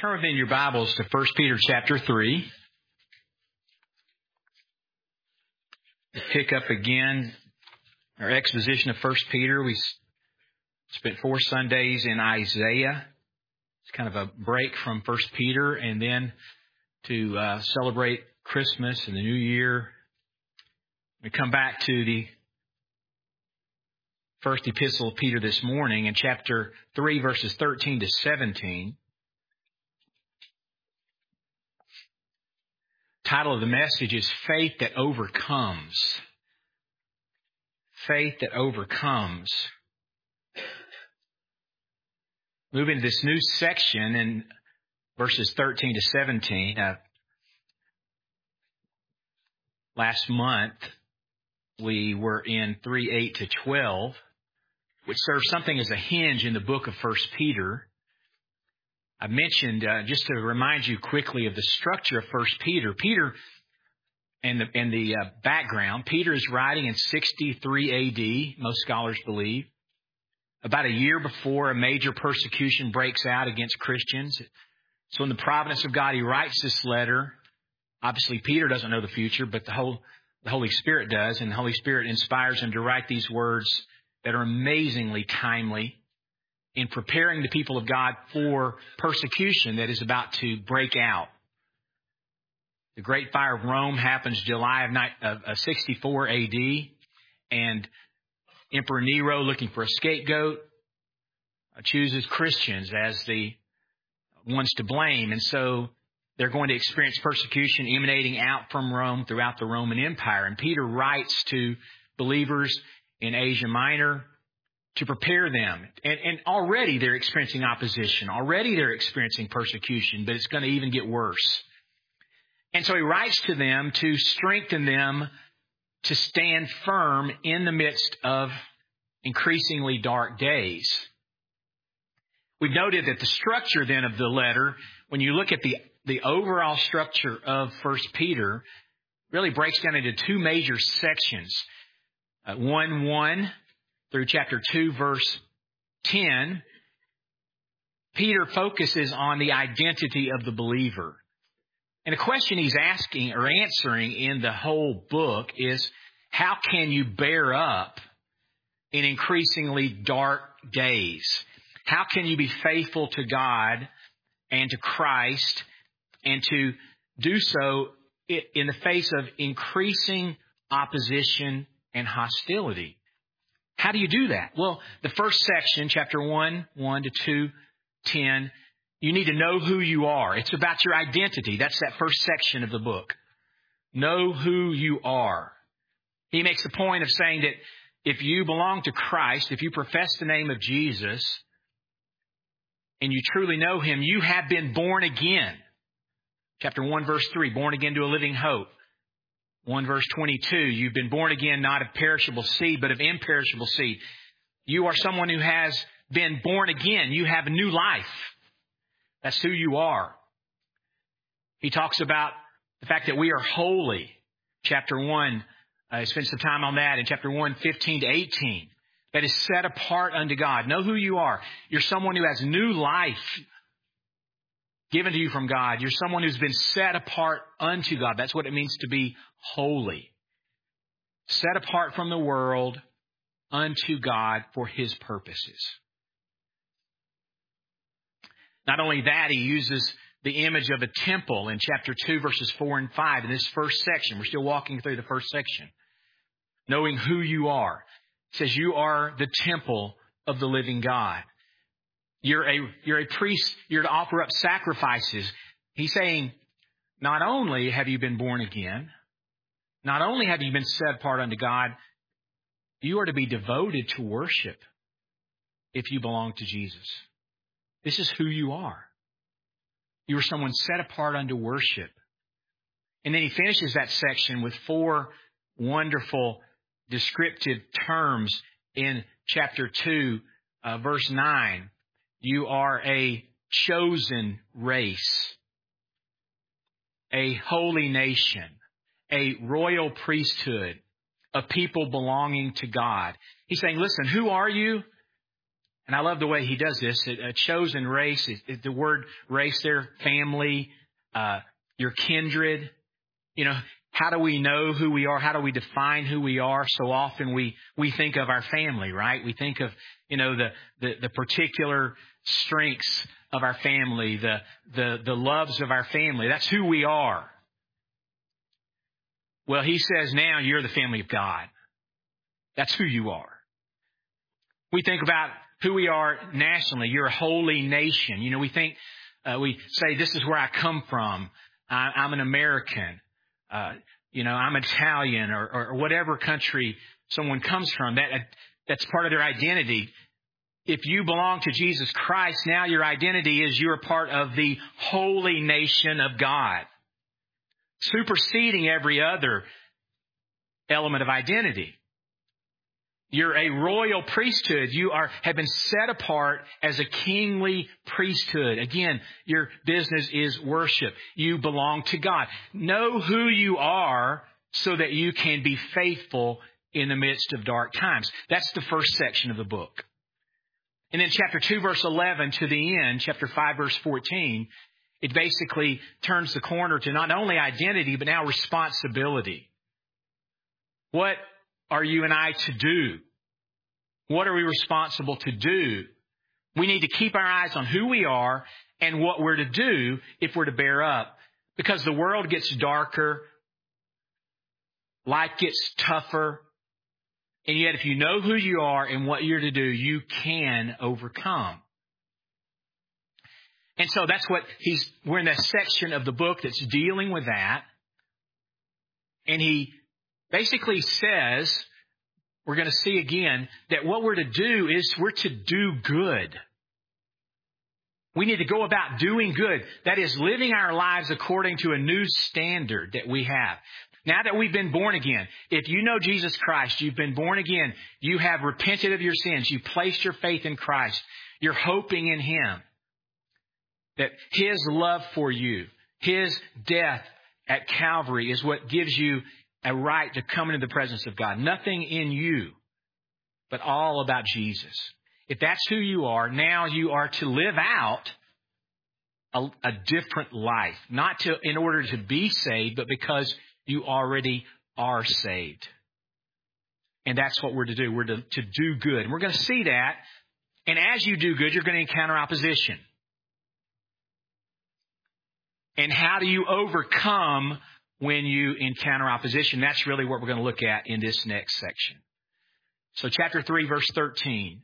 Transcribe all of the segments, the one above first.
Turn within your Bibles to 1 Peter chapter 3. Pick up again our exposition of 1 Peter. We spent 4 Sundays in Isaiah. It's kind of a break from 1 Peter, and then to celebrate Christmas and the New Year. We come back to the first epistle of Peter this morning in chapter 3, verses 13 to 17. Title of the message is Faith That Overcomes. Faith that overcomes. Moving to this new section in verses 13 to 17. Last month, we were in 3:8 to 12, which serves something as a hinge in the book of 1 Peter. I mentioned, just to remind you quickly of the structure of 1 Peter. Peter, and the background, Peter is writing in 63 A.D., most scholars believe, about a year before a major persecution breaks out against Christians. So in the providence of God, he writes this letter. Obviously, Peter doesn't know the future, but the Holy Spirit does, and the Holy Spirit inspires him to write these words that are amazingly timely in preparing the people of God for persecution that is about to break out. The Great Fire of Rome happens July of 64 A.D., and Emperor Nero, looking for a scapegoat, chooses Christians as the ones to blame. And so they're going to experience persecution emanating out from Rome throughout the Roman Empire. And Peter writes to believers in Asia Minor to prepare them. And already they're experiencing opposition. Already they're experiencing persecution, but it's going to even get worse. And so he writes to them to strengthen them to stand firm in the midst of increasingly dark days. We've noted that the structure then of the letter, when you look at the overall structure of 1 Peter, really breaks down into 2 major sections. 1:1 through chapter 2, verse 10, Peter focuses on the identity of the believer. And the question he's asking or answering in the whole book is, how can you bear up in increasingly dark days? How can you be faithful to God and to Christ and to do so in the face of increasing opposition and hostility? How do you do that? Well, the first section, chapter 1:1 to 2:10, you need to know who you are. It's about your identity. That's that first section of the book. Know who you are. He makes the point of saying that if you belong to Christ, if you profess the name of Jesus, and you truly know Him, you have been born again. Chapter 1, verse 3, born again to a living hope. 1 verse 22, you've been born again not of perishable seed, but of imperishable seed. You are someone who has been born again. You have a new life. That's who you are. He talks about the fact that we are holy. Chapter 1, I spent some time on that in chapter 1, 15 to 18. That is set apart unto God. Know who you are. You're someone who has new life given to you from God. You're someone who's been set apart unto God. That's what it means to be holy. Set apart from the world unto God for His purposes. Not only that, he uses the image of a temple in chapter 2, verses 4 and 5 in this first section. We're still walking through the first section. Knowing who you are. He says you are the temple of the living God. You're a priest. You're to offer up sacrifices. He's saying, not only have you been born again, not only have you been set apart unto God, you are to be devoted to worship if you belong to Jesus. This is who you are. You are someone set apart unto worship. And then he finishes that section with 4 wonderful descriptive terms in chapter 2, verse 9. You are a chosen race, a holy nation, a royal priesthood, a people belonging to God. He's saying, listen, who are you? And I love the way he does this. A chosen race, the word race there, family, your kindred. You know, how do we know who we are? How do we define who we are? So often we think of our family, right? We think of, you know, the particular strengths of our family, the loves of our family. That's who we are. Well, he says now you're the family of God. That's who you are. We think about who we are nationally. You're a holy nation. You know, we say this is where I come from. I'm an American. You know, I'm Italian or whatever country someone comes from. That's part of their identity. If you belong to Jesus Christ, now your identity is you're a part of the holy nation of God, superseding every other element of identity. You're a royal priesthood. You have been set apart as a kingly priesthood. Again, your business is worship. You belong to God. Know who you are so that you can be faithful in the midst of dark times. That's the first section of the book. And then chapter 2, verse 11 to the end, chapter 5, verse 14, it basically turns the corner to not only identity, but now responsibility. What are you and I to do? What are we responsible to do? We need to keep our eyes on who we are and what we're to do if we're to bear up. Because the world gets darker, life gets tougher, and yet if you know who you are and what you're to do, you can overcome. And so that's what we're in that section of the book that's dealing with that. And he basically says, we're going to see again, that what we're to do is we're to do good. We need to go about doing good. That is, living our lives according to a new standard that we have. Now that we've been born again, if you know Jesus Christ, you've been born again, you have repented of your sins, you placed your faith in Christ, you're hoping in Him, that His love for you, His death at Calvary is what gives you a right to come into the presence of God. Nothing in you, but all about Jesus. If that's who you are, now you are to live out a different life. Not in order to be saved, but because you already are saved. And that's what we're to do. We're to do good. And we're going to see that. And as you do good, you're going to encounter opposition. And how do you overcome when you encounter opposition? That's really what we're going to look at in this next section. So chapter 3, verse 13.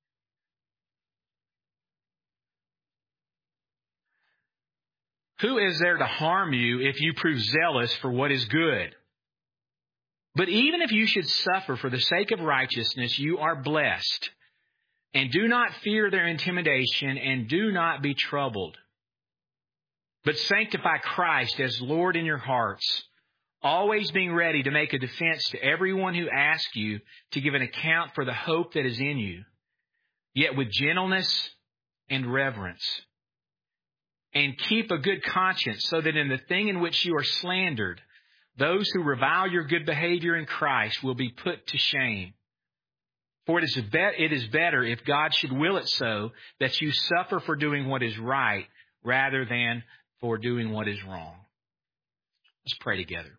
Who is there to harm you if you prove zealous for what is good? But even if you should suffer for the sake of righteousness, you are blessed. And do not fear their intimidation, and do not be troubled. But sanctify Christ as Lord in your hearts, always being ready to make a defense to everyone who asks you to give an account for the hope that is in you, yet with gentleness and reverence. And keep a good conscience, so that in the thing in which you are slandered, those who revile your good behavior in Christ will be put to shame. For it is better, if God should will it so, that you suffer for doing what is right rather than for doing what is wrong. Let's pray together.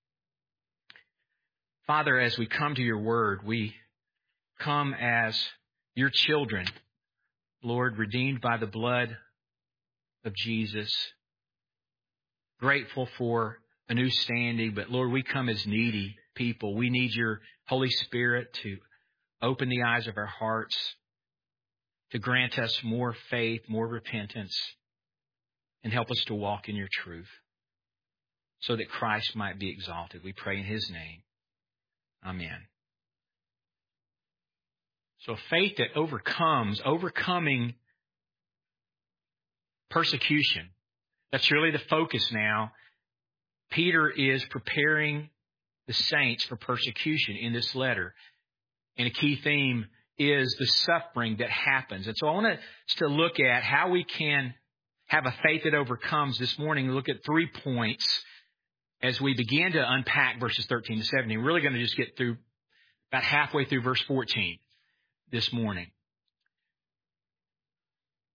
Father, as we come to your word, we come as your children, Lord, redeemed by the blood of Jesus, grateful for a new standing, but Lord, we come as needy people. We need your Holy Spirit to open the eyes of our hearts, to grant us more faith, more repentance, and help us to walk in your truth so that Christ might be exalted. We pray in His name. Amen. So faith that overcoming persecution. That's really the focus now. Peter is preparing the saints for persecution in this letter. And a key theme is the suffering that happens. And so I want us to look at how we can have a faith that overcomes this morning. Look at 3 points as we begin to unpack verses 13 to 17. We're really going to just get through about halfway through verse 14 this morning.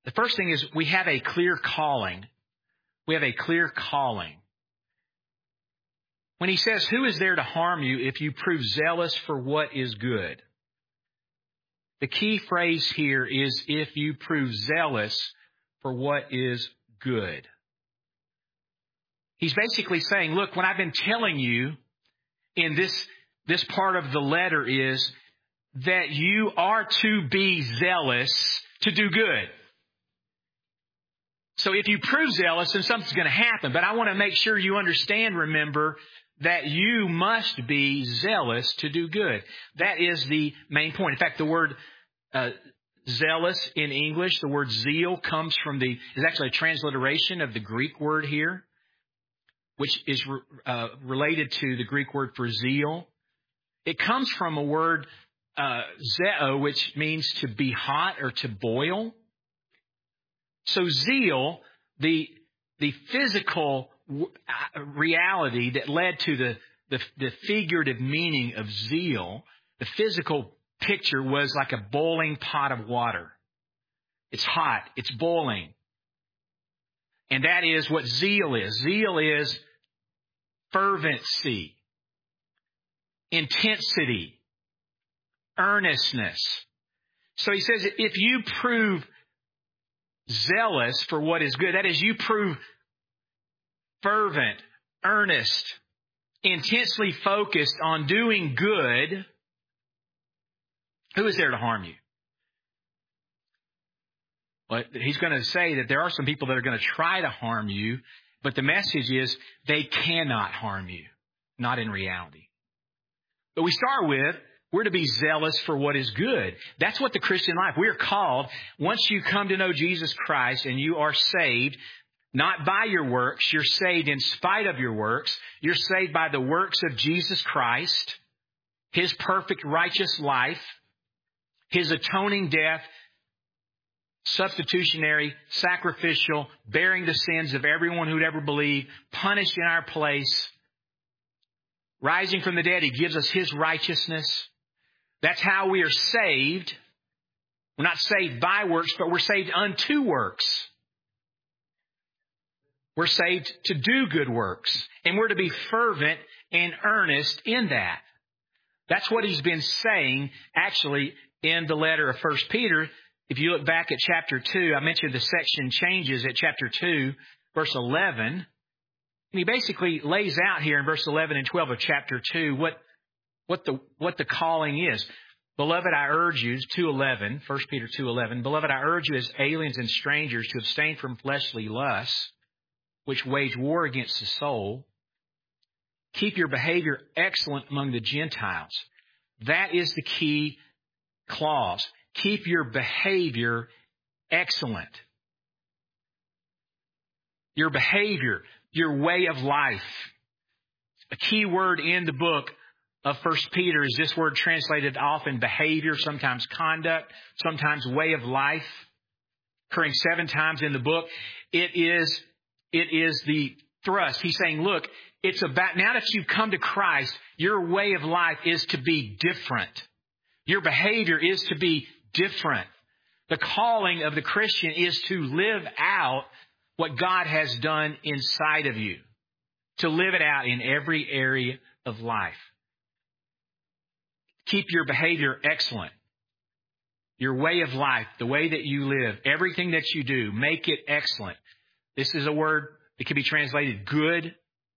The first thing is we have a clear calling. We have a clear calling. When he says, who is there to harm you if you prove zealous for what is good? The key phrase here is if you prove zealous for what is good. He's basically saying, look, what I've been telling you in this part of the letter is that you are to be zealous to do good. So if you prove zealous, then something's going to happen. But I want to make sure you understand, remember, that you must be zealous to do good. That is the main point. In fact, the word zealous in English, the word zeal is actually a transliteration of the Greek word here, which is related to the Greek word for zeal. It comes from a word, zeo, which means to be hot or to boil. So zeal, the physical reality that led to the figurative meaning of zeal, the physical picture was like a boiling pot of water. It's hot. It's boiling. And that is what zeal is. Zeal is fervency, intensity, earnestness. So he says, if you prove zealous for what is good, that is, you prove fervent, earnest, intensely focused on doing good, who is there to harm you? Well, he's going to say that there are some people that are going to try to harm you, but the message is they cannot harm you, not in reality. But we start with, we're to be zealous for what is good. That's what the Christian life, we are called. Once you come to know Jesus Christ and you are saved, not by your works, you're saved in spite of your works. You're saved by the works of Jesus Christ, His perfect righteous life, His atoning death, substitutionary, sacrificial, bearing the sins of everyone who'd ever believe, punished in our place, rising from the dead. He gives us His righteousness. That's how we are saved. We're not saved by works, but we're saved unto works. We're saved to do good works. And we're to be fervent and earnest in that. That's what he's been saying, actually, in the letter of 1 Peter. If you look back at chapter 2, I mentioned the section changes at chapter 2, verse 11. And he basically lays out here in verse 11 and 12 of chapter 2 what the calling is. Beloved, I urge you, 2:11, 1 Peter 2:11, beloved, I urge you as aliens and strangers to abstain from fleshly lusts, which wage war against the soul. Keep your behavior excellent among the Gentiles. That is the key clause. Keep your behavior excellent. Your behavior, your way of life. A key word in the book of 1 Peter is this word translated often behavior, sometimes conduct, sometimes way of life, occurring 7 times in the book. It is the thrust. He's saying, look, it's about, now that you've come to Christ, your way of life is to be different. Your behavior is to be different. The calling of the Christian is to live out what God has done inside of you. To live it out in every area of life. Keep your behavior excellent. Your way of life, the way that you live, everything that you do, make it excellent. This is a word that can be translated good.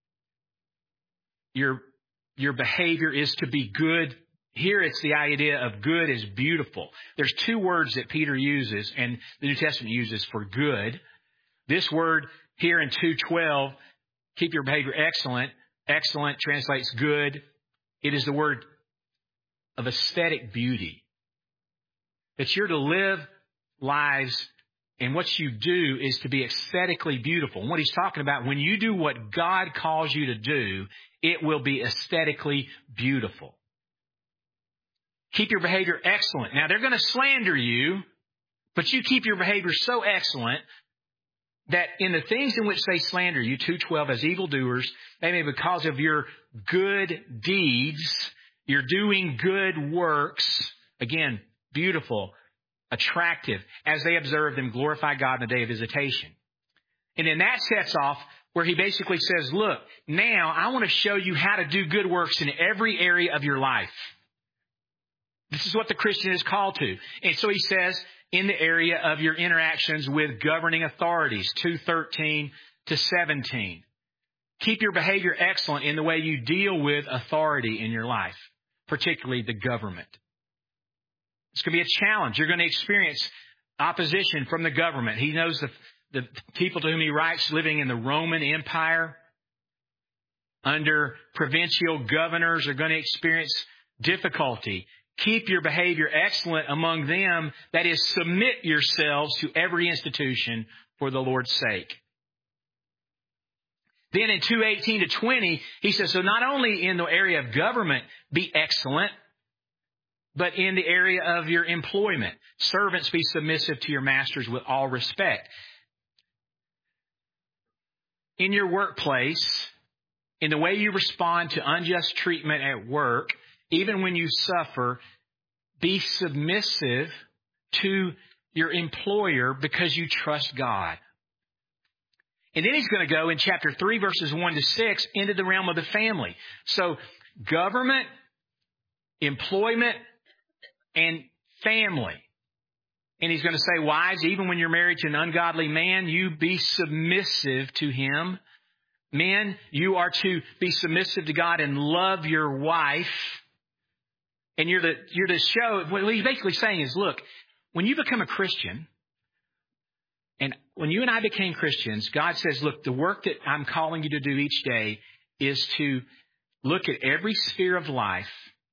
Your behavior is to be good. Here it's the idea of good is beautiful. There's 2 words that Peter uses and the New Testament uses for good. This word here in 2:12, keep your behavior excellent. Excellent translates good. It is the word of aesthetic beauty. That you're to live lives, and what you do is to be aesthetically beautiful. And what he's talking about, when you do what God calls you to do, it will be aesthetically beautiful. Keep your behavior excellent. Now, they're going to slander you, but you keep your behavior so excellent that in the things in which they slander you, 2:12, as evildoers, they may, because of your good deeds, you're doing good works, again, beautiful, attractive as they observe them glorify God in the day of visitation. And then that sets off where he basically says, look, now I want to show you how to do good works in every area of your life. This is what the Christian is called to. And so he says, in the area of your interactions with governing authorities, 2:13 to 17. Keep your behavior excellent in the way you deal with authority in your life, particularly the government. It's going to be a challenge. You're going to experience opposition from the government. He knows the people to whom he writes living in the Roman Empire under provincial governors are going to experience difficulty. Keep your behavior excellent among them. That is, submit yourselves to every institution for the Lord's sake. Then in 2:18 to 20, he says, so not only in the area of government, be excellent, but in the area of your employment. Servants, be submissive to your masters with all respect. In your workplace, in the way you respond to unjust treatment at work, even when you suffer, be submissive to your employer because you trust God. And then he's going to go in chapter 3, verses 1 to 6, into the realm of the family. So government, employment, and family. And he's going to say, wives, even when you're married to an ungodly man, you be submissive to him. Men, you are to be submissive to God and love your wife. And you're to show, what he's basically saying is, look, when you become a Christian, and when you and I became Christians, God says, look, the work that I'm calling you to do each day is to look at every sphere of life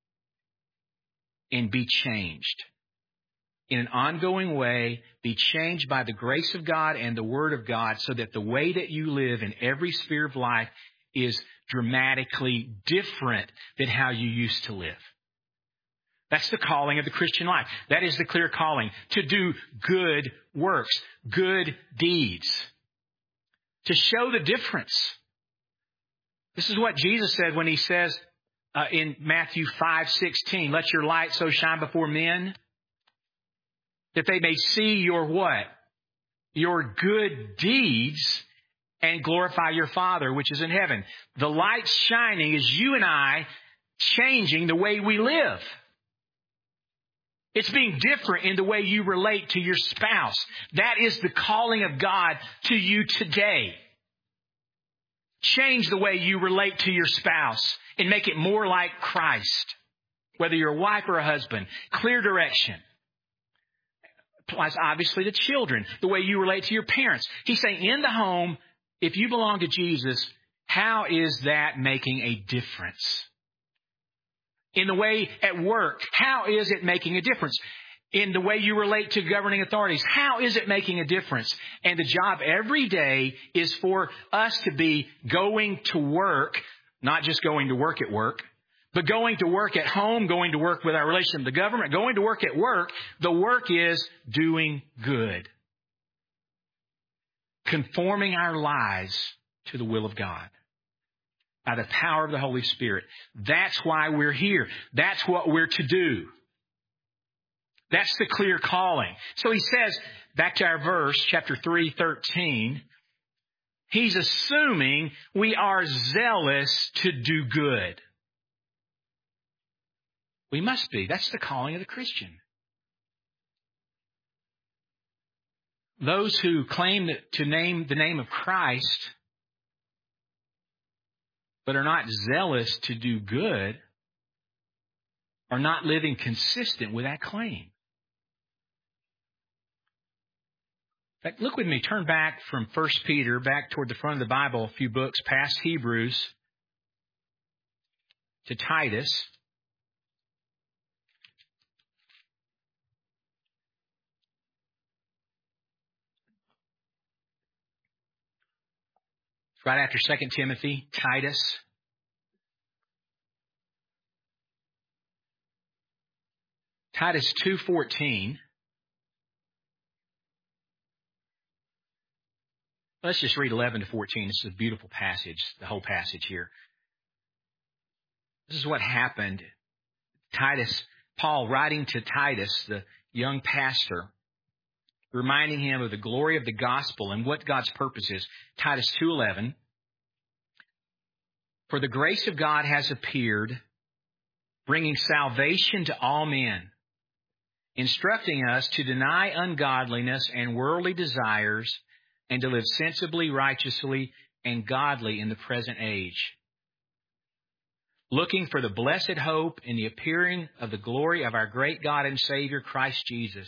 and be changed. In an ongoing way, be changed by the grace of God and the Word of God so that the way that you live in every sphere of life is dramatically different than how you used to live. That's the calling of the Christian life. That is the clear calling, to do good works, good deeds, to show the difference. This is what Jesus said when he says in Matthew 5:16, let your light so shine before men that they may see your what? Your good deeds and glorify your Father which is in heaven. The light shining is you and I changing the way we live. It's being different in the way you relate to your spouse. That is the calling of God to you today. Change the way you relate to your spouse and make it more like Christ. Whether you're a wife or a husband, clear direction. Applies obviously to children, the way you relate to your parents. He's saying in the home, if you belong to Jesus, how is that making a difference? In the way at work, how is it making a difference? In the way you relate to governing authorities, how is it making a difference? And the job every day is for us to be going to work, not just going to work at work, but going to work at home, going to work with our relation to the government, going to work at work. The work is doing good. Conforming our lives to the will of God. By the power of the Holy Spirit. That's why we're here. That's what we're to do. That's the clear calling. So he says, back to our verse, chapter 3:13, he's assuming we are zealous to do good. We must be. That's the calling of the Christian. Those who claim to name the name of Christ but are not zealous to do good, are not living consistent with that claim. In fact, look with me, turn back from 1 Peter, back toward the front of the Bible, a few books past Hebrews, to Titus. Right after 2 Timothy, Titus. Titus 2:14. Let's just read 11 to 14. This is a beautiful passage, the whole passage here. This is what happened. Titus, Paul writing to Titus, the young pastor, reminding him of the glory of the gospel and what God's purpose is. Titus 2:11. For the grace of God has appeared, bringing salvation to all men, instructing us to deny ungodliness and worldly desires and to live sensibly, righteously, and godly in the present age, looking for the blessed hope in the appearing of the glory of our great God and Savior, Christ Jesus.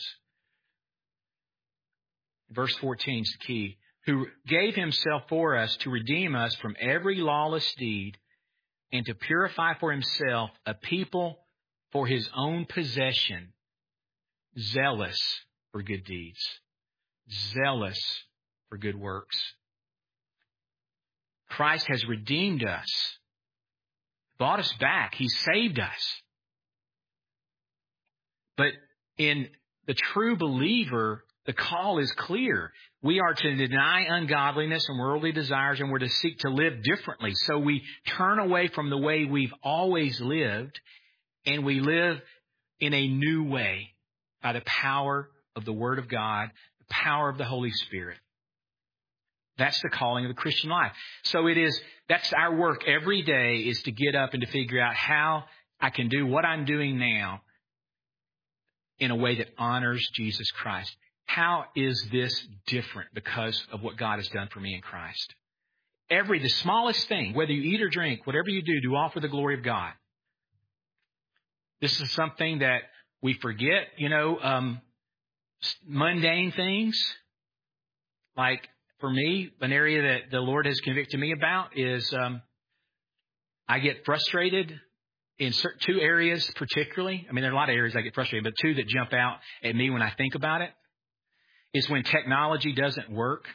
Verse 14 is the key. Who gave himself for us to redeem us from every lawless deed and to purify for himself a people for his own possession, zealous for good deeds, zealous for good works. Christ has redeemed us, bought us back. He saved us. But in the true believer, the call is clear. We are to deny ungodliness and worldly desires, and we're to seek to live differently. So we turn away from the way we've always lived, and we live in a new way by the power of the Word of God, the power of the Holy Spirit. That's the calling of the Christian life. So that's our work every day, is to get up and to figure out how I can do what I'm doing now in a way that honors Jesus Christ. How is this different because of what God has done for me in Christ? The smallest thing, whether you eat or drink, whatever you do all for the glory of God. This is something that we forget, mundane things. Like for me, an area that the Lord has convicted me about is I get frustrated in two areas particularly. I mean, there are a lot of areas I get frustrated, but two that jump out at me when I think about it is when technology doesn't work.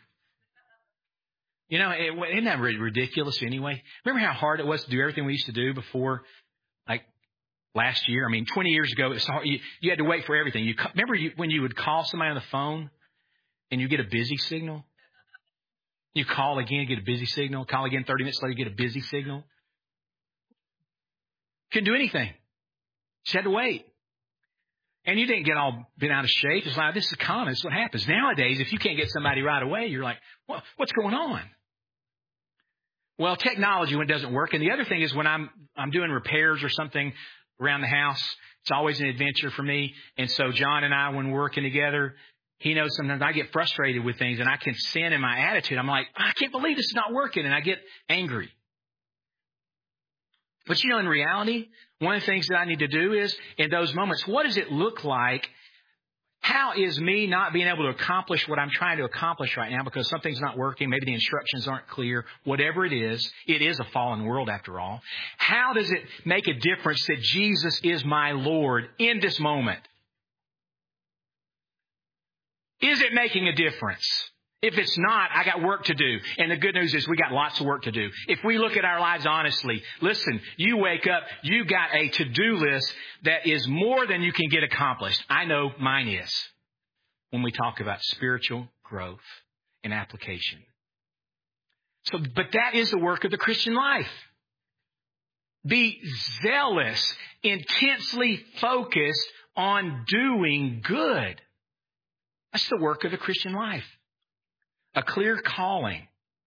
Isn't that ridiculous anyway? Remember how hard it was to do everything we used to do before, like last year? I mean, 20 years ago, you had to wait for everything. Remember when you would call somebody on the phone and you get a busy signal? You call again, get a busy signal. Call again 30 minutes later, get a busy signal. Couldn't do anything. Just had to wait. And you didn't get all bent out of shape. It's like, this is common. It's what happens. Nowadays, if you can't get somebody right away, you're like, well, what's going on? Well, technology, when it doesn't work. And the other thing is when I'm doing repairs or something around the house, it's always an adventure for me. And so John and I, when we're working together, he knows sometimes I get frustrated with things and I can sin in my attitude. I'm like, I can't believe this is not working. And I get angry. But in reality, one of the things that I need to do is, in those moments, what does it look like? How is me not being able to accomplish what I'm trying to accomplish right now because something's not working, maybe the instructions aren't clear, whatever it is a fallen world after all. How does it make a difference that Jesus is my Lord in this moment? Is it making a difference? If it's not, I got work to do. And the good news is we got lots of work to do. If we look at our lives honestly, listen, you wake up, you got a to-do list that is more than you can get accomplished. I know mine is when we talk about spiritual growth and application. But that is the work of the Christian life. Be zealous, intensely focused on doing good. That's the work of the Christian life. A clear calling.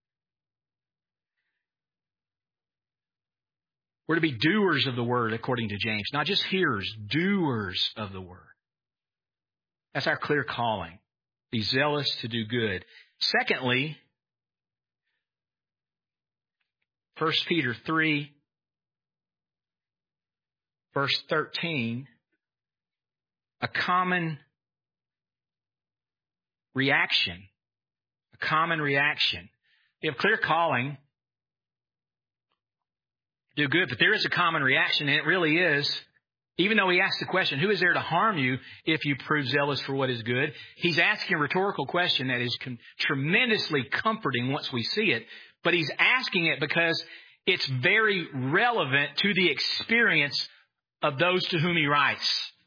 We're to be doers of the word, according to James. Not just hearers, doers of the word. That's our clear calling. Be zealous to do good. Secondly, 1 Peter 3, verse 13, a common reaction. Common reaction. You have clear calling, do good, but there is a common reaction, and it really is, even though he asks the question, who is there to harm you if you prove zealous for what is good? He's asking a rhetorical question that is tremendously comforting once we see it, but he's asking it because it's very relevant to the experience of those to whom he writes.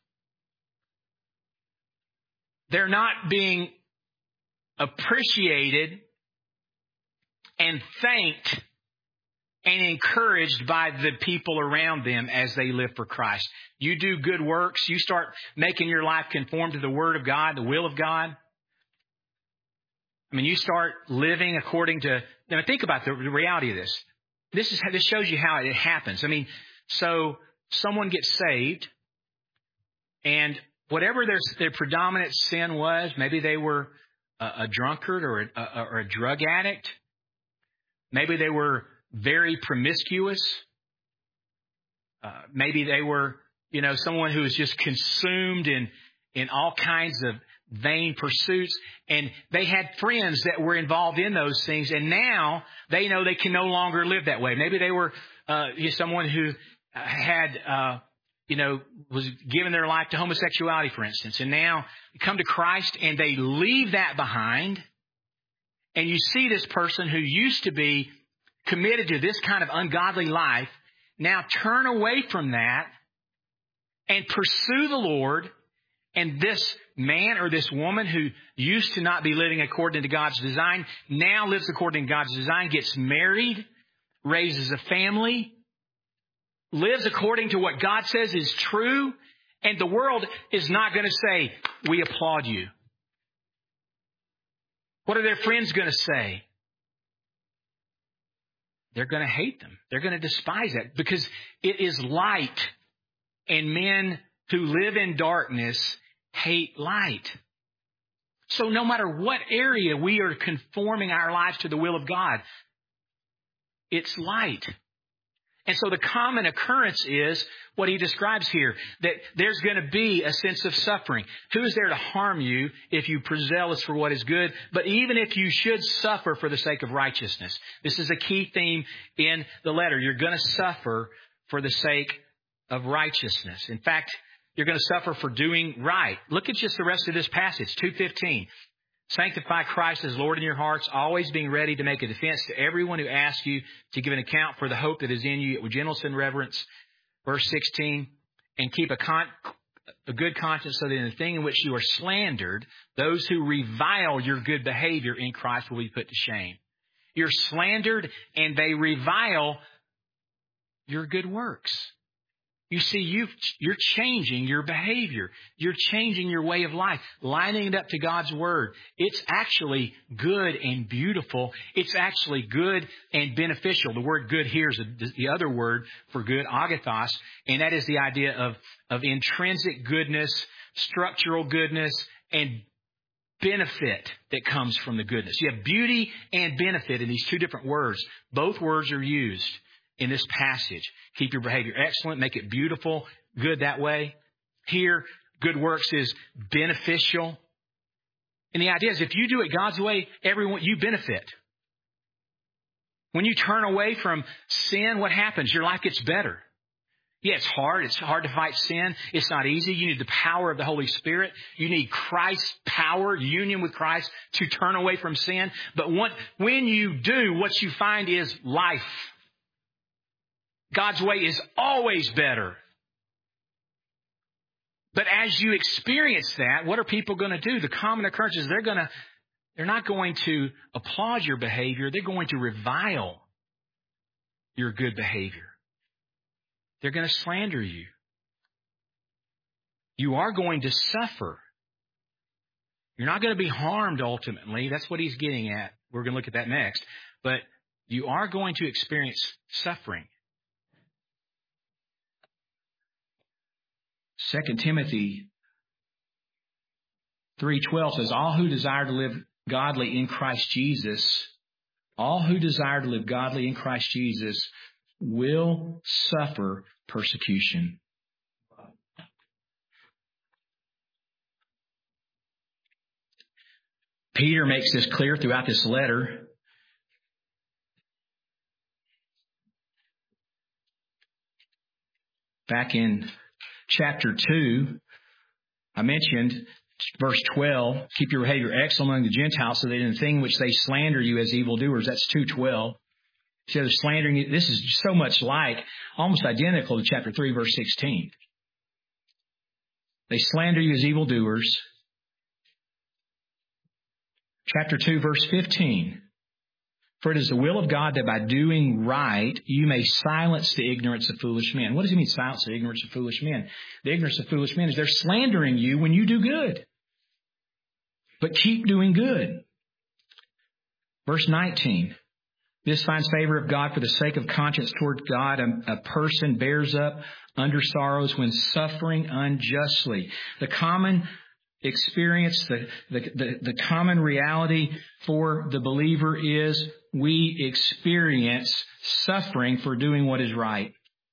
They're not being appreciated and thanked and encouraged by the people around them as they live for Christ. You do good works. You start making your life conform to the Word of God, the will of God. I mean, you start living according to... Now, think about the reality of this. This shows you how it happens. I mean, so someone gets saved, and whatever their predominant sin was, maybe they were a drunkard or a drug addict. Maybe they were very promiscuous. Maybe they were, someone who was just consumed in all kinds of vain pursuits. And they had friends that were involved in those things. And now they know they can no longer live that way. Maybe they were someone who had, was giving their life to homosexuality, for instance. And now they come to Christ and they leave that behind. And you see this person who used to be committed to this kind of ungodly life now turn away from that and pursue the Lord. And this man or this woman who used to not be living according to God's design now lives according to God's design, gets married, raises a family, lives according to what God says is true, and the world is not going to say, "We applaud you." What are their friends going to say? They're going to hate them. They're going to despise that because it is light, and men who live in darkness hate light. So no matter what area we are conforming our lives to the will of God, it's light. And so the common occurrence is what he describes here, that there's going to be a sense of suffering. Who is there to harm you if you are zealous for what is good? But even if you should suffer for the sake of righteousness, this is a key theme in the letter. You're going to suffer for the sake of righteousness. In fact, you're going to suffer for doing right. Look at just the rest of this passage, 2:15. Sanctify Christ as Lord in your hearts, always being ready to make a defense to everyone who asks you to give an account for the hope that is in you with gentleness and reverence. Verse 16, and keep a good conscience so that in the thing in which you are slandered, those who revile your good behavior in Christ will be put to shame. You're slandered and they revile your good works. You see, you're changing your behavior. You're changing your way of life, lining it up to God's Word. It's actually good and beautiful. It's actually good and beneficial. The word good here is the other word for good, agathos, and that is the idea of intrinsic goodness, structural goodness, and benefit that comes from the goodness. You have beauty and benefit in these two different words. Both words are used in this passage. Keep your behavior excellent, make it beautiful, good that way. Here, good works is beneficial. And the idea is if you do it God's way, you benefit. When you turn away from sin, what happens? Your life gets better. Yeah, it's hard. It's hard to fight sin. It's not easy. You need the power of the Holy Spirit. You need Christ's power, union with Christ, to turn away from sin. But when you do, what you find is life. God's way is always better. But as you experience that, what are people going to do? The common occurrence is they're not going to applaud your behavior. They're going to revile your good behavior. They're going to slander you. You are going to suffer. You're not going to be harmed ultimately. That's what he's getting at. We're going to look at that next. But you are going to experience suffering. 2 Timothy 3:12 says, all who desire to live godly in Christ Jesus, will suffer persecution. Peter makes this clear throughout this letter. Back in chapter 2, I mentioned verse 12, keep your behavior excellent among the Gentiles so that in the thing which they slander you as evildoers. That's 2:12. So they're slandering you. This is so much like, almost identical to chapter 3, verse 16. They slander you as evildoers. Chapter 2, verse 15. For it is the will of God that by doing right, you may silence the ignorance of foolish men. What does he mean, silence the ignorance of foolish men? The ignorance of foolish men is they're slandering you when you do good. But keep doing good. Verse 19. This finds favor of God for the sake of conscience toward God. A person bears up under sorrows when suffering unjustly. The common experience, the common reality for the believer is we experience suffering for doing what is right.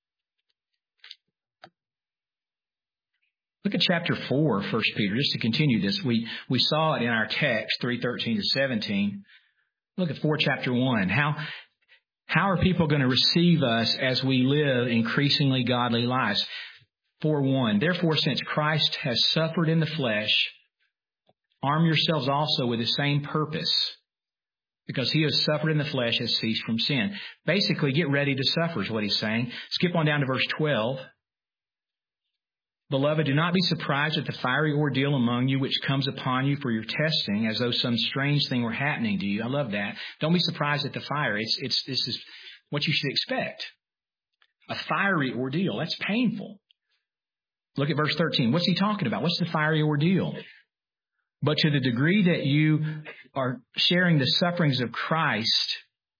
Look at chapter 4, 1 Peter, just to continue this. We saw it in our text, 3:13 to 17. Look at 4, chapter 1. How are people going to receive us as we live increasingly godly lives? 4:1. Therefore, since Christ has suffered in the flesh, arm yourselves also with the same purpose, because he who has suffered in the flesh has ceased from sin. Basically, get ready to suffer is what he's saying. Skip on down to verse 12. Beloved, do not be surprised at the fiery ordeal among you which comes upon you for your testing, as though some strange thing were happening to you. I love that. Don't be surprised at the fire. This is what you should expect. A fiery ordeal. That's painful. Look at verse 13. What's he talking about? What's the fiery ordeal? But to the degree that you are sharing the sufferings of Christ,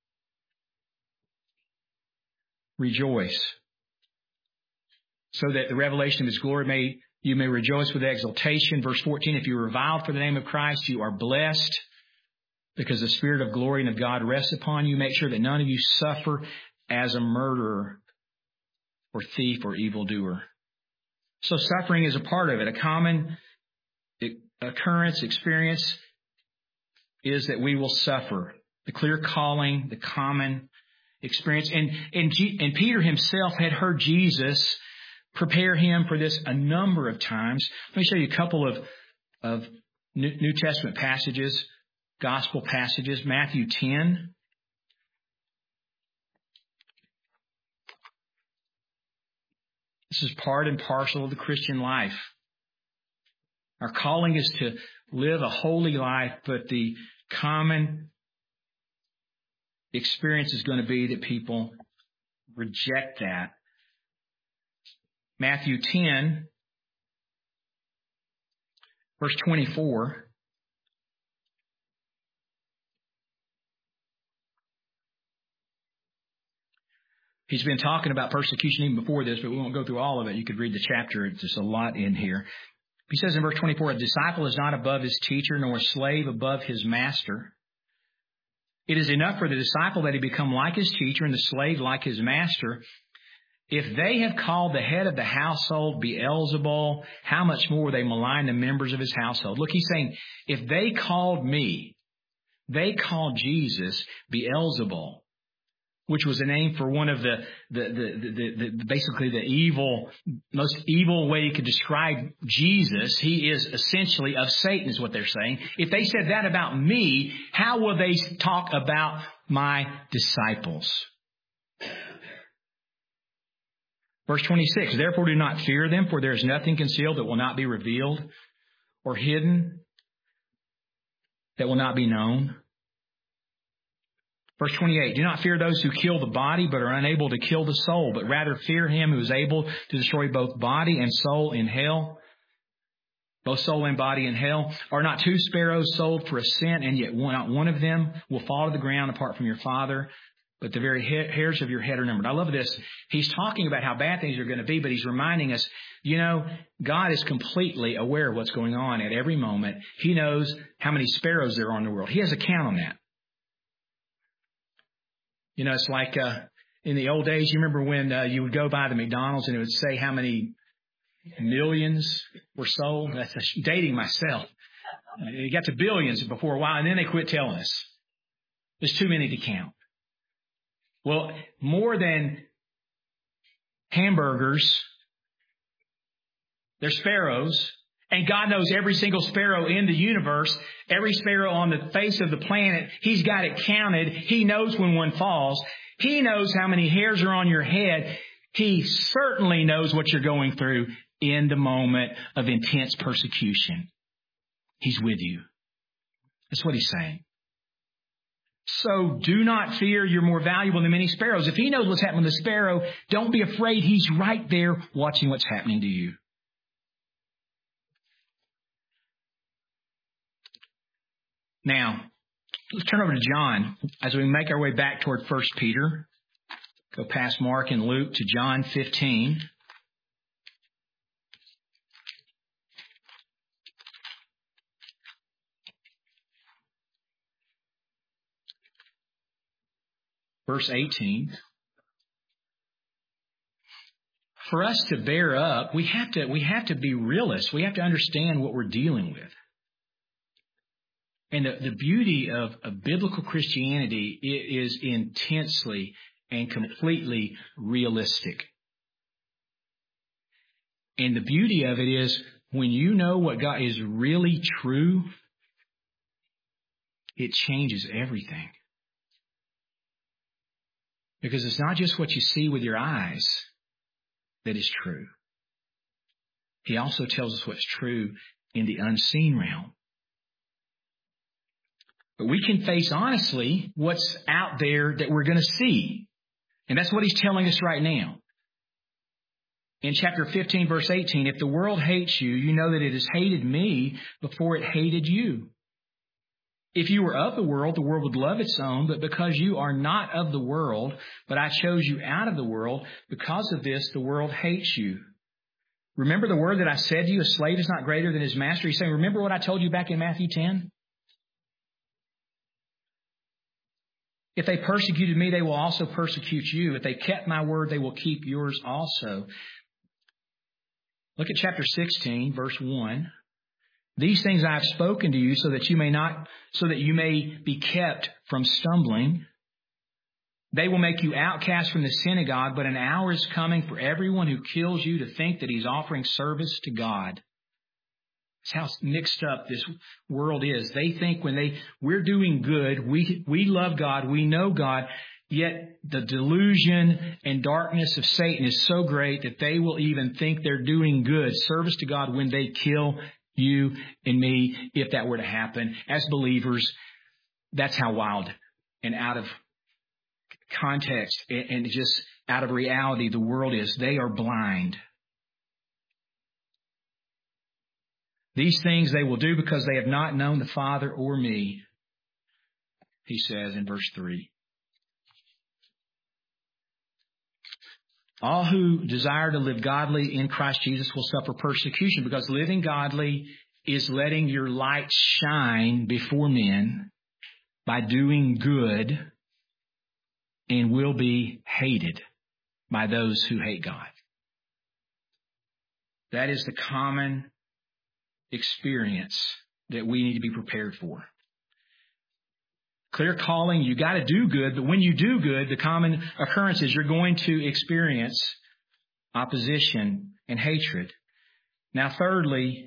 rejoice, so that the revelation of his glory you may rejoice with exultation. Verse 14, if you are reviled for the name of Christ, you are blessed, because the Spirit of glory and of God rests upon you. Make sure that none of you suffer as a murderer or thief or evildoer. So suffering is a part of it. A common occurrence, experience is that we will suffer. The clear calling, the common experience. And Peter himself had heard Jesus prepare him for this a number of times. Let me show you a couple of New Testament passages, gospel passages. Matthew 10. This is part and parcel of the Christian life. Our calling is to live a holy life, but the common experience is going to be that people reject that. Matthew 10, verse 24. He's been talking about persecution even before this, but we won't go through all of it. You could read the chapter. There's a lot in here. He says in verse 24, a disciple is not above his teacher, nor a slave above his master. It is enough for the disciple that he become like his teacher and the slave like his master. If they have called the head of the household Beelzebul, how much more will they malign the members of his household? Look, he's saying, if they called me, they called Jesus Beelzebul, which was a name for one of the basically the most evil way you could describe Jesus. He is essentially of Satan, is what they're saying. If they said that about me, how will they talk about my disciples? Verse 26, therefore do not fear them, for there is nothing concealed that will not be revealed, or hidden that will not be known. Verse 28, do not fear those who kill the body, but are unable to kill the soul, but rather fear him who is able to destroy both body and soul in hell. Both soul and body in hell. Are not 2 sparrows sold for a cent, and yet not one of them will fall to the ground apart from your Father? But the very hairs of your head are numbered. I love this. He's talking about how bad things are going to be, but he's reminding us, God is completely aware of what's going on at every moment. He knows how many sparrows there are in the world. He has a count on that. It's like in the old days, you remember when you would go by the McDonald's and it would say how many millions were sold? That's dating myself. It got to billions before a while, and then they quit telling us. There's too many to count. Well, more than hamburgers, they're sparrows. And God knows every single sparrow in the universe, every sparrow on the face of the planet. He's got it counted. He knows when one falls. He knows how many hairs are on your head. He certainly knows what you're going through in the moment of intense persecution. He's with you. That's what he's saying. So do not fear, you're more valuable than many sparrows. If he knows what's happening to the sparrow, don't be afraid. He's right there watching what's happening to you. Now, let's turn over to John as we make our way back toward 1 Peter. Go past Mark and Luke to John 15. Verse 18. For us to bear up, we have to be realists. We have to understand what we're dealing with. And the beauty of biblical Christianity is intensely and completely realistic. And the beauty of it is when you know what God is really true, it changes everything. Because it's not just what you see with your eyes that is true. He also tells us what's true in the unseen realm. But we can face honestly what's out there that we're going to see. And that's what he's telling us right now. In chapter 15, verse 18, if the world hates you, you know that it has hated me before it hated you. If you were of the world would love its own, but because you are not of the world, but I chose you out of the world, because of this, the world hates you. Remember the word that I said to you, a slave is not greater than his master. He's saying, remember what I told you back in Matthew 10? If they persecuted me, they will also persecute you. If they kept my word, they will keep yours also. Look at chapter 16, verse 1. These things I have spoken to you so that you may be kept from stumbling. They will make you outcast from the synagogue, but an hour is coming for everyone who kills you to think that he's offering service to God. That's how mixed up this world is. They think we're doing good, we love God, we know God, yet the delusion and darkness of Satan is so great that they will even think they're doing good, service to God, when they kill you and me, if that were to happen. As believers, that's how wild and out of context and just out of reality the world is. They are blind. These things they will do because they have not known the Father or me, he says in verse 3. All who desire to live godly in Christ Jesus will suffer persecution, because living godly is letting your light shine before men by doing good, and will be hated by those who hate God. That is the common experience that we need to be prepared for. Clear calling, you got to do good, but when you do good, the common occurrence is you're going to experience opposition and hatred. Now, thirdly,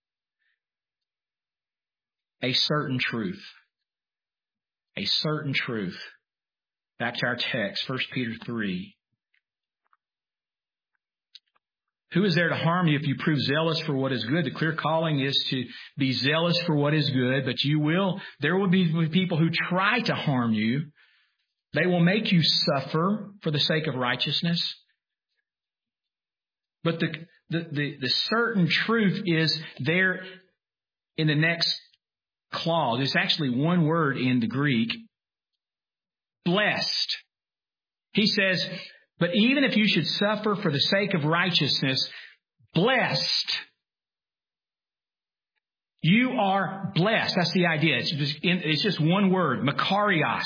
a certain truth. A certain truth. Back to our text, 1 Peter 3. Who is there to harm you if you prove zealous for what is good? The clear calling is to be zealous for what is good, but there will be people who try to harm you. They will make you suffer for the sake of righteousness. But the certain truth is there in the next clause. It's actually one word in the Greek. Blessed. He says, but even if you should suffer for the sake of righteousness, blessed. You are blessed. That's the idea. It's just one word, makarios.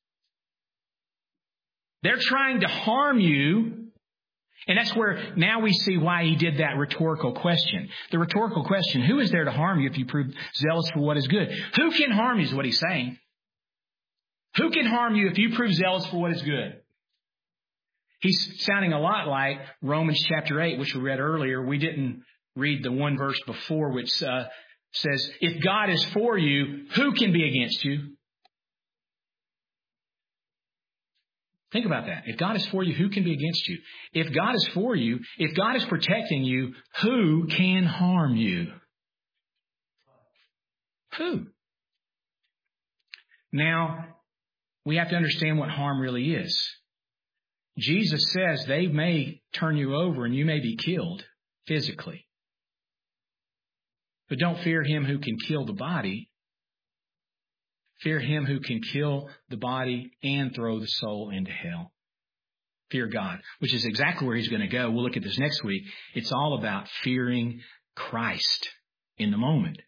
They're trying to harm you. And that's where now we see why he did that rhetorical question. The rhetorical question, who is there to harm you if you prove zealous for what is good? Who can harm you is what he's saying. Who can harm you if you prove zealous for what is good? He's sounding a lot like Romans chapter 8, which we read earlier. We didn't read the one verse before, which says, if God is for you, who can be against you? Think about that. If God is for you, who can be against you? If God is for you, if God is protecting you, who can harm you? Who? Now, we have to understand what harm really is. Jesus says they may turn you over and you may be killed physically. But don't fear him who can kill the body. Fear him who can kill the body and throw the soul into hell. Fear God, which is exactly where he's going to go. We'll look at this next week. It's all about fearing Christ in the moment.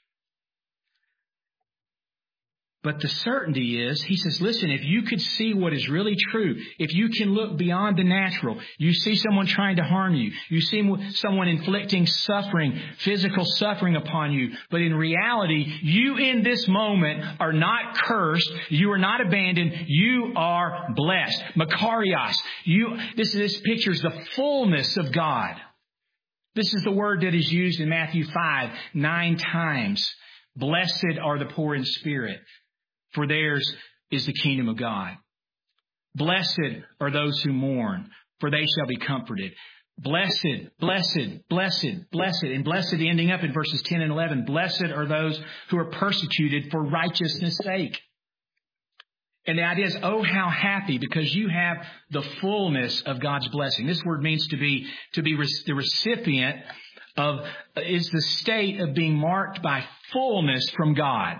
But the certainty is, he says, listen, if you could see what is really true, if you can look beyond the natural, you see someone trying to harm you, you see someone inflicting suffering, physical suffering upon you, but in reality, you in this moment are not cursed, you are not abandoned, you are blessed. Makarios. This pictures the fullness of God. This is the word that is used in Matthew 5, 9 times. Blessed are the poor in spirit, for theirs is the kingdom of God. Blessed are those who mourn, for they shall be comforted. Blessed, blessed, blessed, blessed. And blessed ending up in verses 10 and 11. Blessed are those who are persecuted for righteousness' sake. And the idea is, oh, how happy, because you have the fullness of God's blessing. This word means to be the recipient of, is the state of being marked by fullness from God.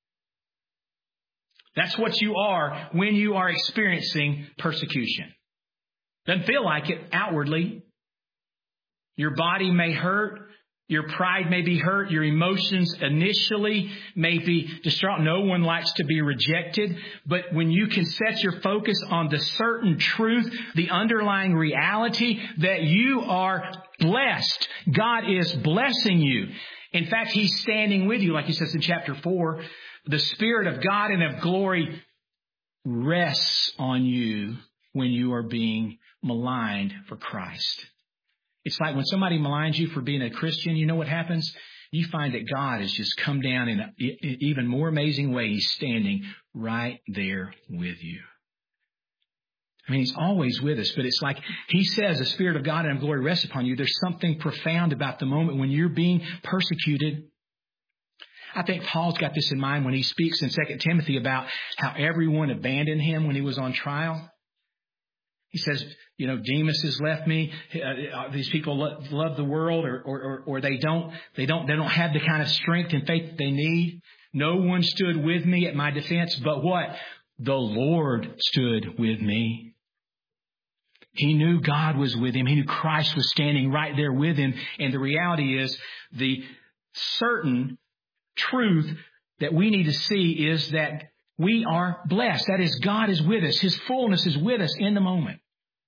That's what you are when you are experiencing persecution. Doesn't feel like it outwardly. Your body may hurt. Your pride may be hurt. Your emotions initially may be distraught. No one likes to be rejected. But when you can set your focus on the certain truth, the underlying reality that you are blessed, God is blessing you. In fact, He's standing with you, like He says in chapter 4. The Spirit of God and of glory rests on you when you are being maligned for Christ. It's like when somebody maligns you for being a Christian, you know what happens? You find that God has just come down in an even more amazing way. He's standing right there with you. I mean, He's always with us, but it's like He says, the Spirit of God and of glory rests upon you. There's something profound about the moment when you're being persecuted. I think Paul's got this in mind when he speaks in 2 Timothy about how everyone abandoned him when he was on trial. He says, Demas has left me. These people love the world, or they don't have the kind of strength and faith that they need. No one stood with me at my defense, but what? The Lord stood with me. He knew God was with him. He knew Christ was standing right there with him. And the reality is, the certain truth that we need to see is that we are blessed. That is, God is with us. His fullness is with us in the moment.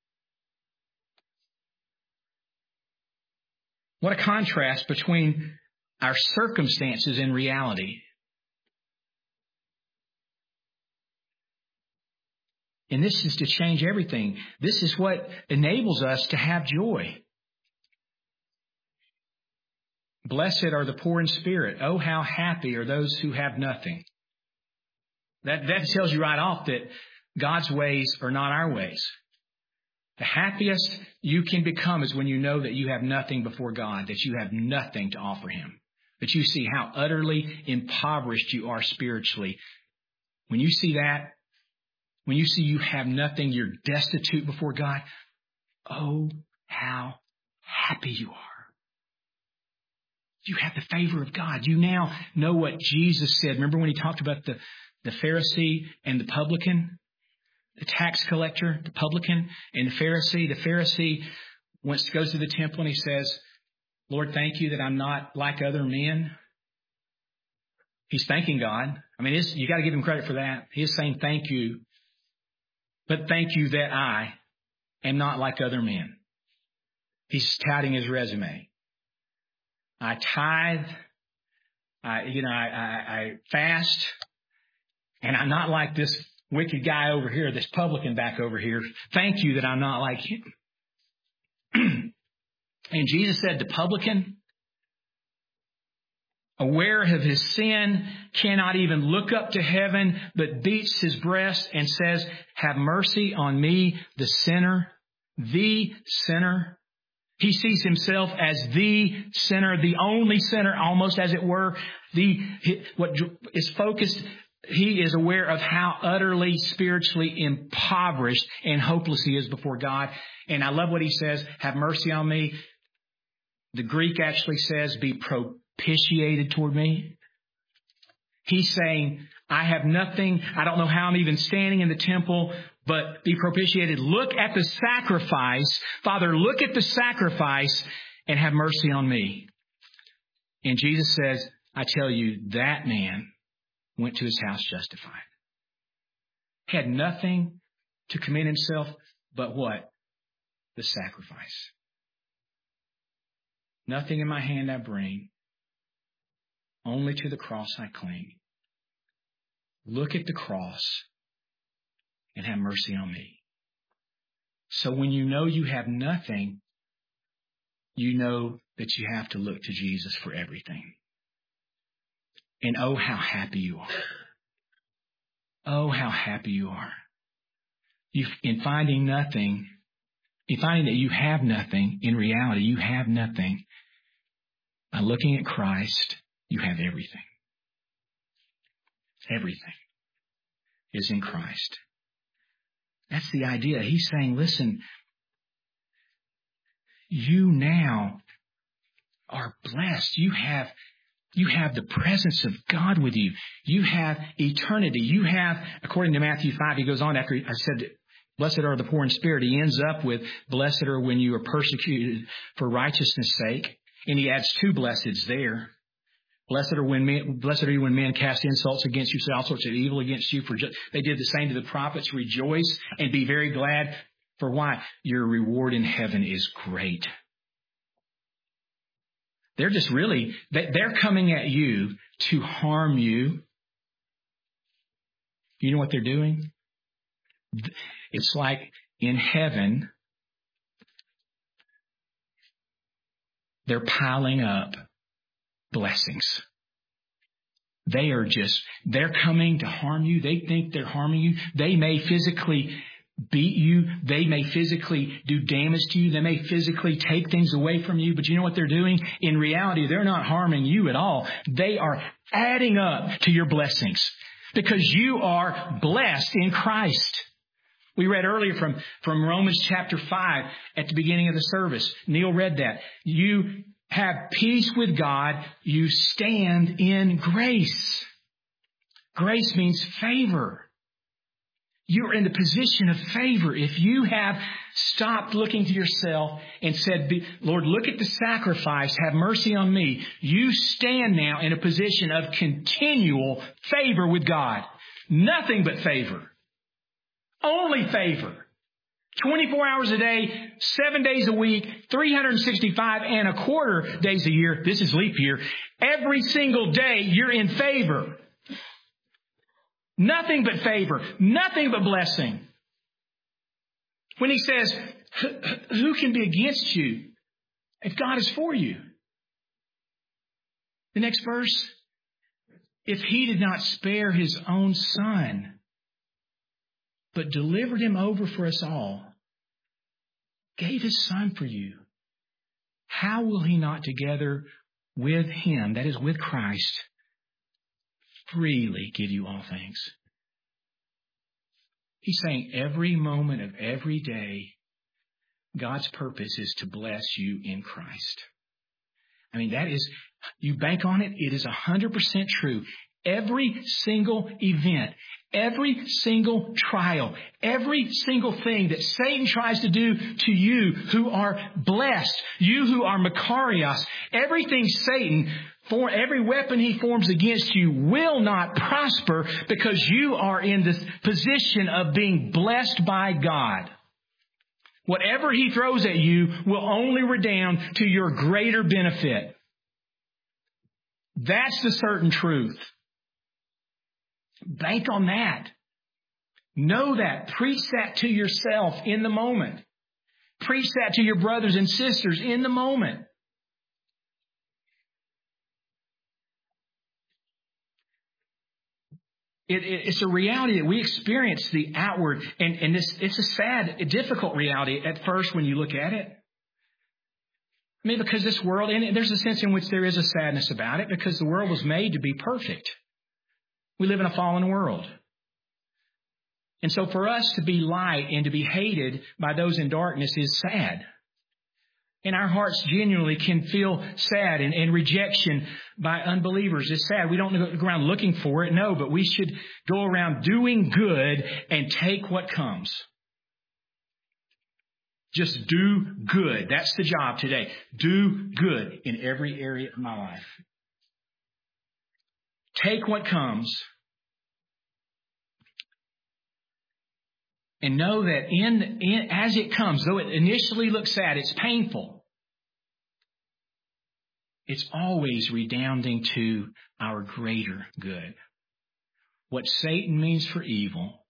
What a contrast between our circumstances and reality. And this is to change everything. This is what enables us to have joy. Blessed are the poor in spirit. Oh, how happy are those who have nothing. That tells you right off that God's ways are not our ways. The happiest you can become is when you know that you have nothing before God, that you have nothing to offer Him, that you see how utterly impoverished you are spiritually. When you see that, when you see you have nothing, you're destitute before God, oh, how happy you are. You have the favor of God. You now know what Jesus said. Remember when He talked about the Pharisee and the publican? The tax collector, the publican, and the Pharisee. The Pharisee goes to the temple and he says, Lord, thank you that I'm not like other men. He's thanking God. I mean, you got to give Him credit for that. He is saying thank you. But thank you that I am not like other men. He's touting his resume. I tithe, I fast, and I'm not like this wicked guy over here, this publican back over here. Thank you that I'm not like him. And Jesus said, the publican, aware of his sin, cannot even look up to heaven, but beats his breast and says, have mercy on me, the sinner, the sinner. He sees himself as the sinner, the only sinner, almost as it were. What is focused he is aware of how utterly spiritually impoverished and hopeless he is before God. And I love what he says, have mercy on me. The Greek actually says, be propitiated toward me. He's saying, I have nothing. I don't know how I'm even standing in the temple, but be propitiated. Look at the sacrifice. Father, look at the sacrifice and have mercy on me. And Jesus says, I tell you, that man went to his house justified. Had nothing to commend himself but what? The sacrifice. Nothing in my hand I bring, only to the cross I cling. Look at the cross and have mercy on me. So when you know you have nothing, you know that you have to look to Jesus for everything. And oh, how happy you are. Oh, how happy you are. In finding nothing, in finding that you have nothing, in reality, you have nothing. By looking at Christ, you have everything. Everything is in Christ. That's the idea. He's saying, listen, you now are blessed. You have the presence of God with you. You have eternity. You have, according to Matthew 5, he goes on after I said, blessed are the poor in spirit. He ends up with, blessed are when you are persecuted for righteousness' sake. And he adds two blesseds there. Blessed are you when men cast insults against you, say all sorts of evil against you. They did the same to the prophets. Rejoice and be very glad. For why? Your reward in heaven is great. They're just really, they're coming at you to harm you. You know what they're doing? It's like in heaven, they're piling up blessings. They're coming to harm you. They think they're harming you. They may physically beat you. They may physically do damage to you. They may physically take things away from you. But you know what they're doing? In reality, they're not harming you at all. They are adding up to your blessings because you are blessed in Christ. We read earlier from Romans chapter 5 at the beginning of the service. Neil read that. You have peace with God. You stand in grace. Grace means favor. You're in the position of favor. If you have stopped looking to yourself and said, Lord, look at the sacrifice, have mercy on me, you stand now in a position of continual favor with God. Nothing but favor. Only favor. 24 hours a day, 7 days a week, 365 and a quarter days a year. This is leap year. Every single day you're in favor. Nothing but favor. Nothing but blessing. When he says, who can be against you if God is for you? The next verse, if he did not spare his own son, but delivered him over for us all, gave his son for you, how will he not together with him, that is with Christ, freely give you all things? He's saying every moment of every day, God's purpose is to bless you in Christ. I mean, that is, you bank on it, it is 100% true. Every single event, every single trial, every single thing that Satan tries to do to you who are blessed, you who are Makarios, everything Satan, for every weapon he forms against you will not prosper because you are in this position of being blessed by God. Whatever he throws at you will only redound to your greater benefit. That's the certain truth. Bank on that. Know that. Preach that to yourself in the moment. Preach that to your brothers and sisters in the moment. It's a reality that we experience the outward, and it's a sad, a difficult reality at first when you look at it. I mean, because this world, and there's a sense in which there is a sadness about it, because the world was made to be perfect. We live in a fallen world. And so for us to be light and to be hated by those in darkness is sad. And our hearts genuinely can feel sad, and rejection by unbelievers is sad. We don't go around looking for it, no, but we should go around doing good and take what comes. Just do good. That's the job today. Do good in every area of my life. Take what comes. And know that as it comes, though it initially looks sad, it's painful. It's always redounding to our greater good. What Satan means for evil,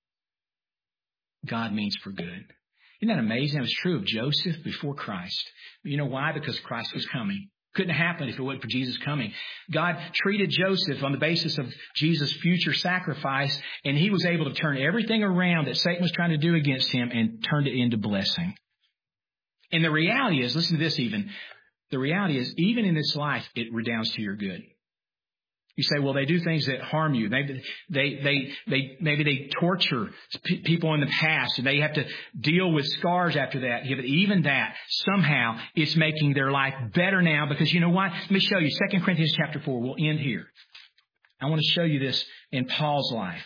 God means for good. Isn't that amazing? That was true of Joseph before Christ. You know why? Because Christ was coming. Couldn't happen if it wasn't for Jesus coming. God treated Joseph on the basis of Jesus' future sacrifice, and he was able to turn everything around that Satan was trying to do against him and turned it into blessing. And the reality is, listen to this even, the reality is, even in this life, it redounds to your good. You say, well, they do things that harm you. Maybe they torture people in the past, and they have to deal with scars after that. Yeah, but even that, somehow, it's making their life better now, because you know what? Let me show you. 2 Corinthians chapter 4. We'll end here. I want to show you this in Paul's life.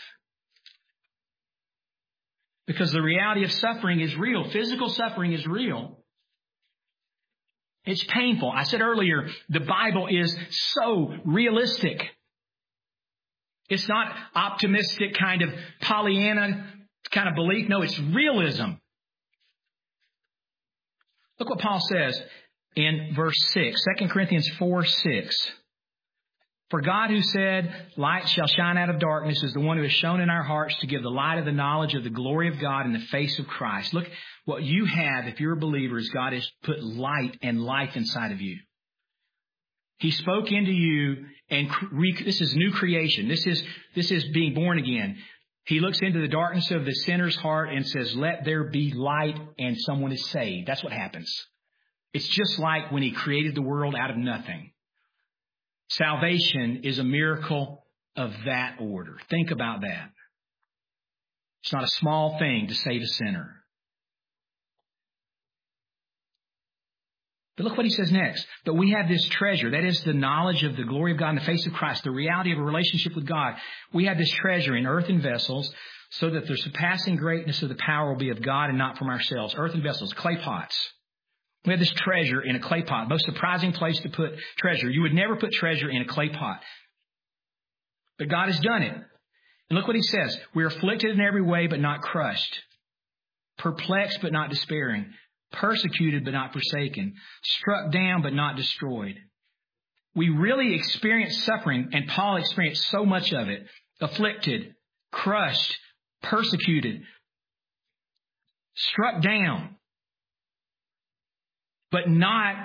Because the reality of suffering is real. Physical suffering is real. It's painful. I said earlier, the Bible is so realistic. It's not optimistic kind of Pollyanna kind of belief. No, it's realism. Look what Paul says in verse 6, 2 Corinthians 4:6. For God who said, light shall shine out of darkness, is the one who has shown in our hearts to give the light of the knowledge of the glory of God in the face of Christ. Look, what you have, if you're a believer, is God has put light and life inside of you. He spoke into you, and this is new creation. This is being born again. He looks into the darkness of the sinner's heart and says, let there be light, and someone is saved. That's what happens. It's just like when He created the world out of nothing. Salvation is a miracle of that order. Think about that. It's not a small thing to save a sinner. But look what he says next. But we have this treasure. That is the knowledge of the glory of God in the face of Christ, the reality of a relationship with God. We have this treasure in earthen vessels so that the surpassing greatness of the power will be of God and not from ourselves. Earthen vessels, clay pots. We have this treasure in a clay pot. Most surprising place to put treasure. You would never put treasure in a clay pot. But God has done it. And look what he says. We are afflicted in every way, but not crushed. Perplexed, but not despairing. Persecuted, but not forsaken. Struck down, but not destroyed. We really experience suffering, and Paul experienced so much of it. Afflicted, crushed, persecuted, struck down, but not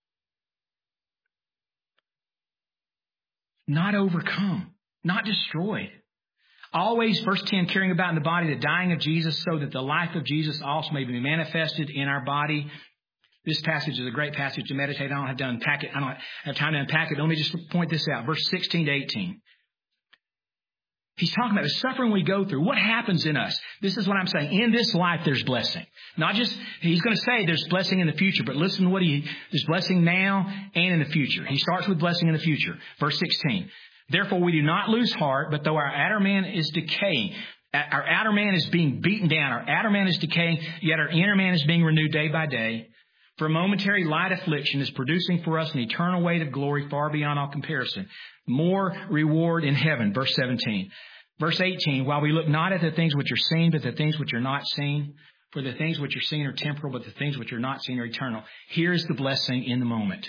overcome, not destroyed. Always, verse 10, carrying about in the body the dying of Jesus, so that the life of Jesus also may be manifested in our body. This passage is a great passage to meditate. I don't have to unpack it. I don't have time to unpack it. Let me just point this out. Verse 16 to 18. He's talking about the suffering we go through. What happens in us? This is what I'm saying. In this life, there's blessing. Not just, he's going to say there's blessing in the future, but listen to what there's blessing now and in the future. He starts with blessing in the future. Verse 16. Therefore, we do not lose heart, but though our outer man is decaying, our outer man is being beaten down, our outer man is decaying, yet our inner man is being renewed day by day. For a momentary light affliction is producing for us an eternal weight of glory far beyond all comparison. More reward in heaven. Verse 17. Verse 18, while we look not at the things which are seen, but the things which are not seen. For the things which are seen are temporal, but the things which are not seen are eternal. Here's the blessing in the moment.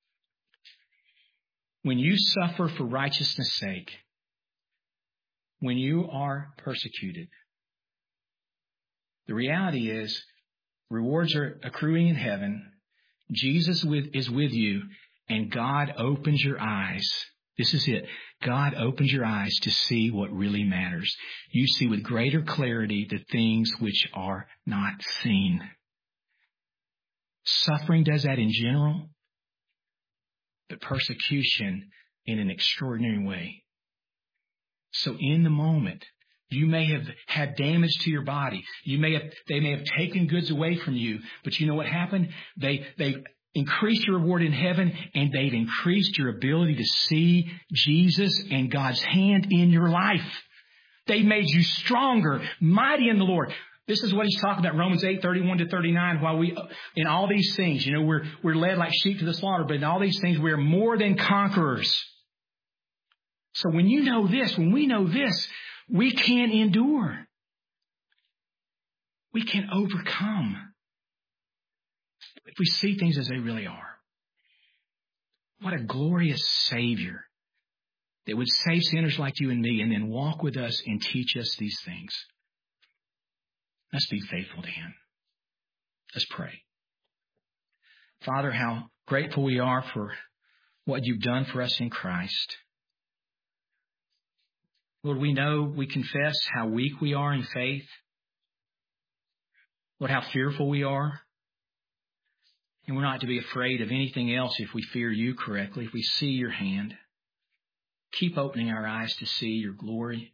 When you suffer for righteousness' sake, when you are persecuted, the reality is rewards are accruing in heaven. Jesus is with you, and God opens your eyes. This is it. God opens your eyes to see what really matters. You see with greater clarity the things which are not seen. Suffering does that in general, but persecution in an extraordinary way. So in the moment, you may have had damage to your body. They may have taken goods away from you. But you know what happened? They've increased your reward in heaven, and they've increased your ability to see Jesus and God's hand in your life. They made you stronger, mighty in the Lord. This is what he's talking about, Romans 8:31-39. While in all these things, we're led like sheep to the slaughter, but in all these things, we are more than conquerors. So when we know this, we can endure. We can overcome if we see things as they really are. What a glorious Savior that would save sinners like you and me and then walk with us and teach us these things. Let's be faithful to Him. Let's pray. Father, how grateful we are for what you've done for us in Christ. Lord, we confess how weak we are in faith. Lord, how fearful we are. And we're not to be afraid of anything else if we fear you correctly, if we see your hand. Keep opening our eyes to see your glory.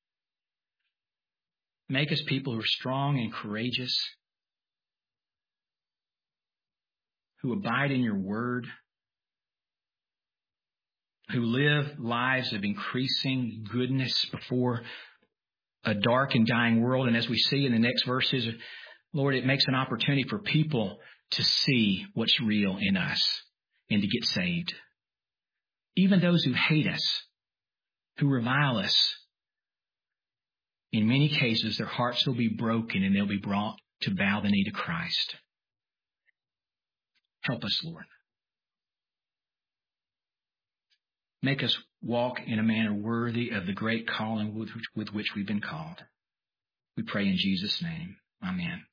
Make us people who are strong and courageous, who abide in your word, who live lives of increasing goodness before a dark and dying world. And as we see in the next verses, Lord, it makes an opportunity for people to see what's real in us and to get saved. Even those who hate us, who revile us, in many cases, their hearts will be broken and they'll be brought to bow the knee to Christ. Help us, Lord. Make us walk in a manner worthy of the great calling with which we've been called. We pray in Jesus' name. Amen.